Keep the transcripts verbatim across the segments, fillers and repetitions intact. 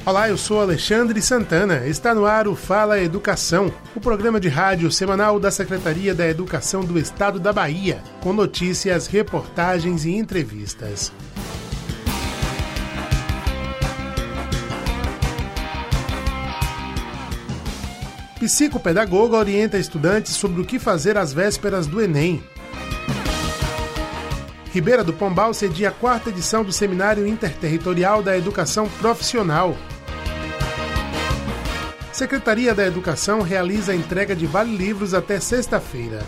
Olá, eu sou Alexandre Santana. Está no ar o Fala Educação, o programa de rádio semanal da Secretaria da Educação do Estado da Bahia, com notícias, reportagens e entrevistas. Psicopedagoga orienta estudantes sobre o que fazer às vésperas do Enem. Ribeira do Pombal cedia a quarta edição do Seminário Interterritorial da Educação Profissional. Secretaria da Educação realiza a entrega de vale-livros até sexta-feira.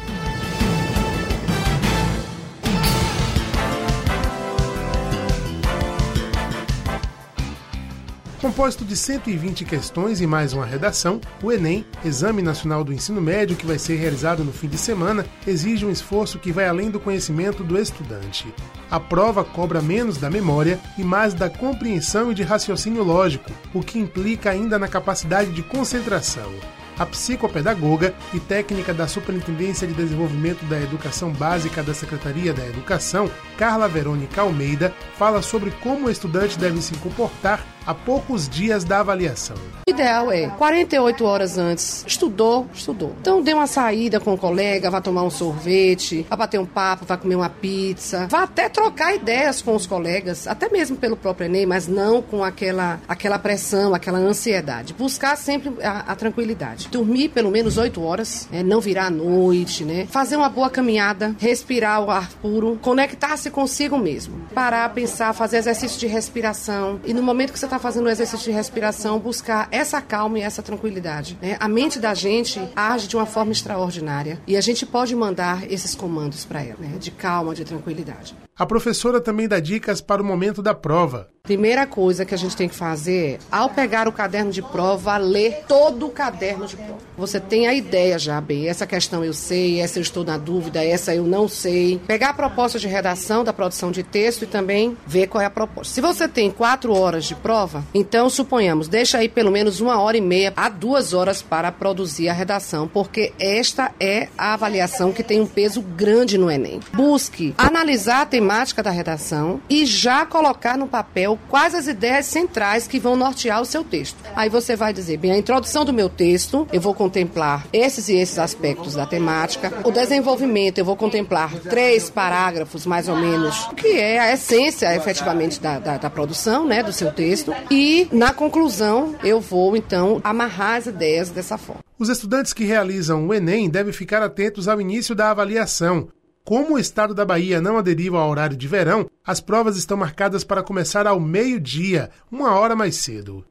Composto de cento e vinte questões e mais uma redação, o Enem, Exame Nacional do Ensino Médio, que vai ser realizado no fim de semana, exige um esforço que vai além do conhecimento do estudante. A prova cobra menos da memória e mais da compreensão e de raciocínio lógico, o que implica ainda na capacidade de concentração. A psicopedagoga e técnica da Superintendência de Desenvolvimento da Educação Básica da Secretaria da Educação, Carla Verônica Almeida, fala sobre como o estudante deve se comportar a poucos dias da avaliação. O ideal é quarenta e oito horas antes. Estudou, estudou. Então dê uma saída com o colega, vá tomar um sorvete, vá bater um papo, vá comer uma pizza, vá até trocar ideias com os colegas, até mesmo pelo próprio Enem, mas não com aquela, aquela pressão, aquela ansiedade. Buscar sempre a, a tranquilidade. Dormir pelo menos oito horas, né? Não virar à noite, né? Fazer uma boa caminhada, respirar o ar puro, conectar-se consigo mesmo. Parar, pensar, fazer exercício de respiração e no momento que você está fazendo o exercício de respiração, buscar essa calma e essa tranquilidade, né? A mente da gente age de uma forma extraordinária e a gente pode mandar esses comandos para ela, né? De calma, de tranquilidade. A professora também dá dicas para o momento da prova. Primeira coisa que a gente tem que fazer é, ao pegar o caderno de prova, ler todo o caderno de prova. Você tem a ideia já, bem, essa questão eu sei, essa eu estou na dúvida, essa eu não sei. Pegar a proposta de redação da produção de texto e também ver qual é a proposta. Se você tem quatro horas de prova, então suponhamos, deixa aí pelo menos uma hora e meia a duas horas para produzir a redação, porque esta é a avaliação que tem um peso grande no Enem. Busque analisar a temática da redação e já colocar no papel quais as ideias centrais que vão nortear o seu texto. Aí você vai dizer, bem, a introdução do meu texto, eu vou contemplar esses e esses aspectos da temática. O desenvolvimento, eu vou contemplar três parágrafos, mais ou menos, que é a essência, efetivamente, da, da, da produção, né, do seu texto. E, na conclusão, eu vou, então, amarrar as ideias dessa forma. Os estudantes que realizam o Enem devem ficar atentos ao início da avaliação. Como o estado da Bahia não aderiu ao horário de verão, as provas estão marcadas para começar ao meio-dia, uma hora mais cedo.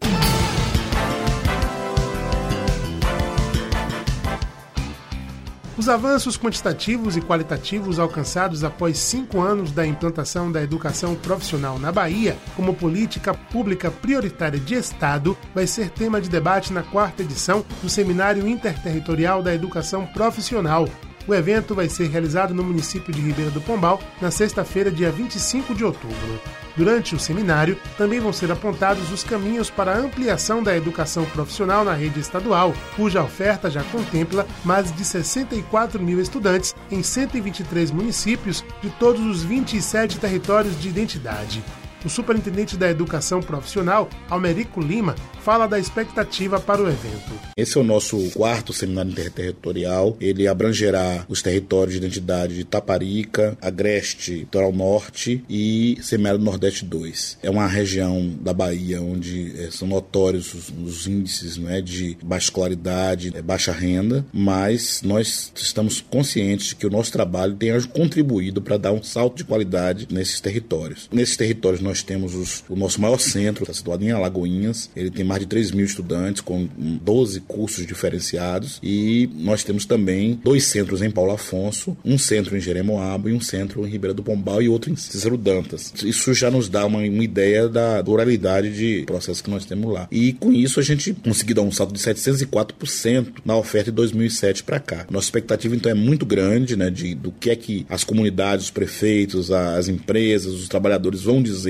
Os avanços quantitativos e qualitativos alcançados após cinco anos da implantação da educação profissional na Bahia como política pública prioritária de Estado vai ser tema de debate na quarta edição do Seminário Interterritorial da Educação Profissional. O evento vai ser realizado no município de Ribeira do Pombal na sexta-feira, dia vinte e cinco de outubro. Durante o seminário, também vão ser apontados os caminhos para a ampliação da educação profissional na rede estadual, cuja oferta já contempla mais de sessenta e quatro mil estudantes em cento e vinte e três municípios de todos os vinte e sete territórios de identidade. O superintendente da Educação Profissional, Almerico Lima, fala da expectativa para o evento. Esse é o nosso quarto seminário interterritorial. Ele abrangerá os territórios de identidade de Taparica, Agreste, Litoral Norte e Semiárido Nordeste dois. É uma região da Bahia onde é, são notórios os, os índices, né, de baixa escolaridade, é, baixa renda, mas nós estamos conscientes de que o nosso trabalho tem contribuído para dar um salto de qualidade nesses territórios. Nesses territórios nós temos os, o nosso maior centro, está situado em Alagoinhas. Ele tem mais de três mil estudantes com doze cursos diferenciados e nós temos também dois centros em Paulo Afonso, um centro em Jeremoabo e um centro em Ribeira do Pombal e outro em Cícero Dantas. Isso já nos dá uma, uma ideia da pluralidade de processos que nós temos lá. E com isso a gente conseguiu dar um salto de setecentos e quatro por cento na oferta de dois mil e sete para cá. Nossa expectativa então é muito grande, né, de, do que é que as comunidades, os prefeitos, as empresas, os trabalhadores vão dizer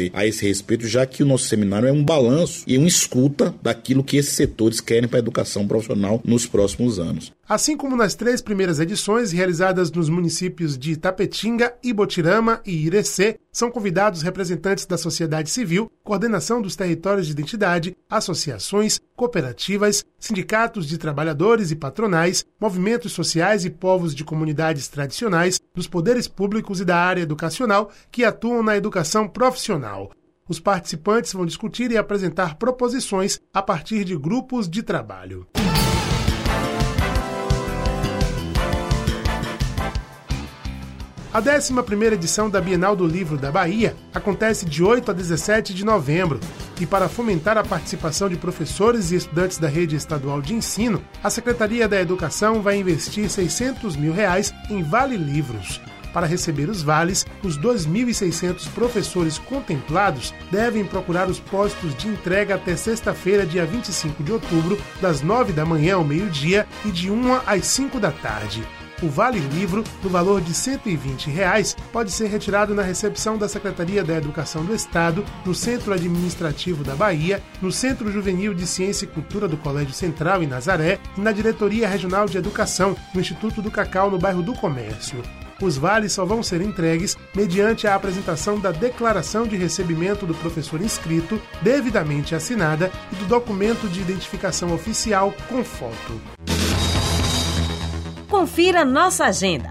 fazer a esse respeito, já que o nosso seminário é um balanço e uma escuta daquilo que esses setores querem para a educação profissional nos próximos anos. Assim como nas três primeiras edições, realizadas nos municípios de Itapetinga, Ibotirama e Irecê, são convidados representantes da sociedade civil, coordenação dos territórios de identidade, associações, cooperativas, sindicatos de trabalhadores e patronais, movimentos sociais e povos de comunidades tradicionais, dos poderes públicos e da área educacional que atuam na educação profissional. Os participantes vão discutir e apresentar proposições a partir de grupos de trabalho. A décima primeira edição da Bienal do Livro da Bahia acontece de oito a dezessete de novembro e, para fomentar a participação de professores e estudantes da rede estadual de ensino, a Secretaria da Educação vai investir seiscentos mil reais em Vale Livros. Para receber os vales, os dois mil e seiscentos professores contemplados devem procurar os postos de entrega até sexta-feira, dia vinte e cinco de outubro, das nove da manhã ao meio-dia e de uma às cinco da tarde. O Vale Livro, no valor de cento e vinte reais, pode ser retirado na recepção da Secretaria da Educação do Estado, no Centro Administrativo da Bahia, no Centro Juvenil de Ciência e Cultura do Colégio Central, em Nazaré, e na Diretoria Regional de Educação, no Instituto do Cacau, no bairro do Comércio. Os vales só vão ser entregues mediante a apresentação da declaração de recebimento do professor inscrito, devidamente assinada, e do documento de identificação oficial com foto. Confira nossa agenda.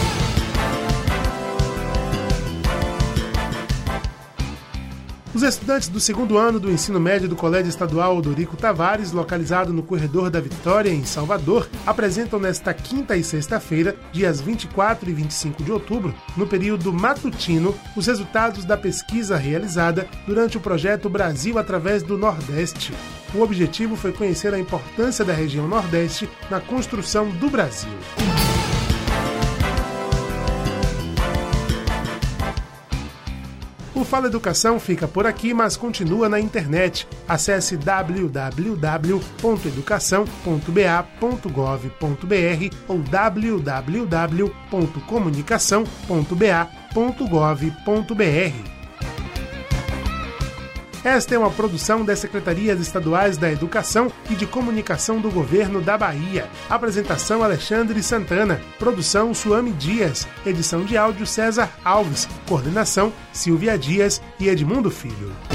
Os estudantes do segundo ano do ensino médio do Colégio Estadual Odorico Tavares, localizado no Corredor da Vitória, em Salvador, apresentam nesta quinta e sexta-feira, dias vinte e quatro e vinte e cinco de outubro, no período matutino, os resultados da pesquisa realizada durante o projeto Brasil através do Nordeste. O objetivo foi conhecer a importância da região Nordeste na construção do Brasil. O Fala Educação fica por aqui, mas continua na internet. Acesse w w w ponto educação ponto b a ponto gov ponto b r ou w w w ponto comunicação ponto b a ponto gov ponto b r. Esta é uma produção das Secretarias Estaduais da Educação e de Comunicação do Governo da Bahia. Apresentação Alexandre Santana. Produção Suame Dias. Edição de áudio César Alves. Coordenação Silvia Dias e Edmundo Filho.